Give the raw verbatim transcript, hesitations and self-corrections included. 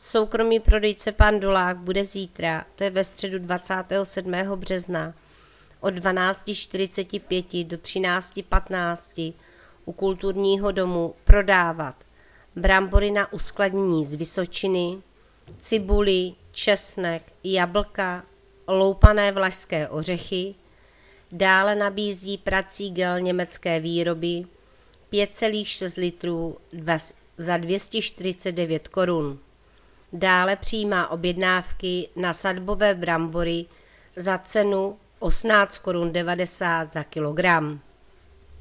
Soukromý prodejce Pan Dulák bude zítra, to je ve středu dvacátého sedmého března, od dvanáct čtyřicet pět do třináct patnáct u kulturního domu prodávat brambory na uskladnění z Vysočiny, cibuli, česnek, jablka, loupané vlašské ořechy. Dále nabízí prací gel německé výroby pět celá šest litrů za dvě stě čtyřicet devět korun. Dále přijímá objednávky na sadbové brambory za cenu osmnáct korun devadesát za kilogram.